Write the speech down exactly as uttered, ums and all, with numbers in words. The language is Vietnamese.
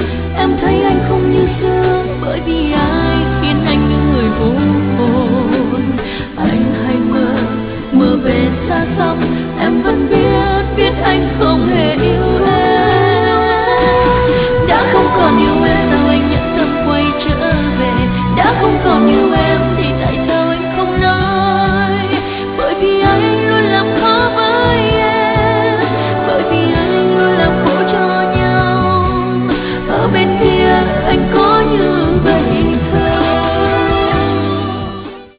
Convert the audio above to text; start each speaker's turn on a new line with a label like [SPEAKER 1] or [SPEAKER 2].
[SPEAKER 1] Em thấy anh không như xưa, bởi vì ai khiến anh như người vô hồn. Anh hay mơ, mơ về xa xăm,